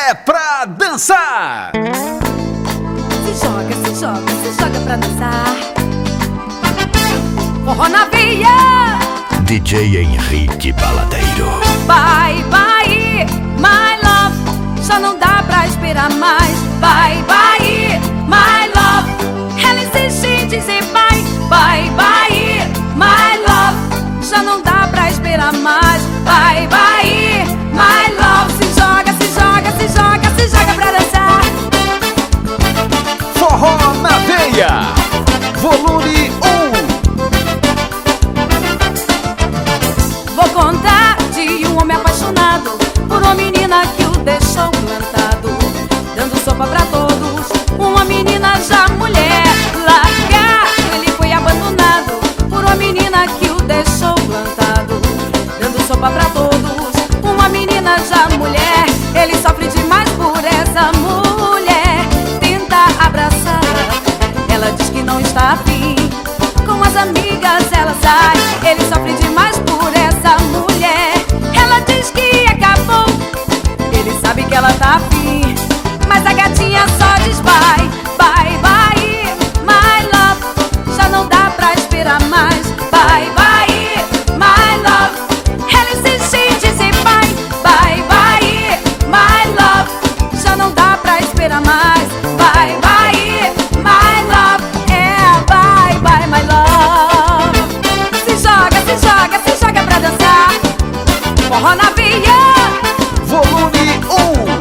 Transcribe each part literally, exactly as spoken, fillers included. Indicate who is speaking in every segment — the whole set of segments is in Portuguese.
Speaker 1: é pra dançar.
Speaker 2: Se joga, se joga, se joga pra dançar. Forró na veia.
Speaker 3: D J Henrique Baladeiro.
Speaker 2: Bye, bye, my love. Já não dá pra esperar mais. Bye, bye, my love. Ela insiste em dizer bye, bye, bye, my love. Já não dá pra esperar mais. Bye, bye, my love. Se joga, se joga, se joga, se joga pra dançar.
Speaker 1: Forró na veia, volume um.
Speaker 2: Vou contar de um homem apaixonado por uma menina que o deixou plantado, dando sopa pra todos. Uma menina já mulher, largado, ele foi abandonado por uma menina que o deixou plantado, dando sopa pra todos. Uma menina já mulher, ele sofre demais por essa mulher. Tenta abraçar, ela diz que não está afim. Com as amigas ela sai, ele sofre demais por essa mulher. Ela diz que acabou, ele sabe que ela tá afim, mas a gatinha só diz bye, bye, bye, my love. Já não dá pra esperar mais. Bye, bye, my love. Ela insiste em dizer bye, bye, bye, my love. Já não dá pra esperar mais. Bye, bye, my love. É, bye, bye, my love. Se joga, se joga, se joga pra dançar. Forró na veia,
Speaker 1: Volume um.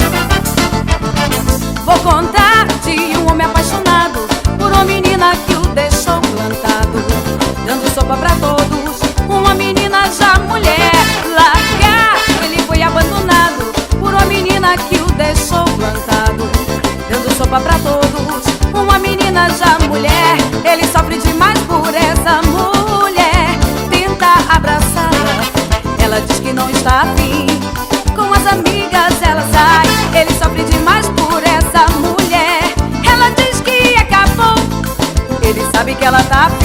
Speaker 2: vou contar de um homem apaixonado por uma menina que o deixou plantado, dando sopa pra todos. Uma menina já mulher, largado, ele foi abandonado por uma menina que o deixou plantado, dando sopa pra todos. Uma menina já mulher, ele sofre demais por essa mulher. Tenta abraçar, ela diz que não está afim. Com as amigas ela sai, ele sofre demais por essa mulher. Ela diz que acabou, ele sabe que ela tá afim.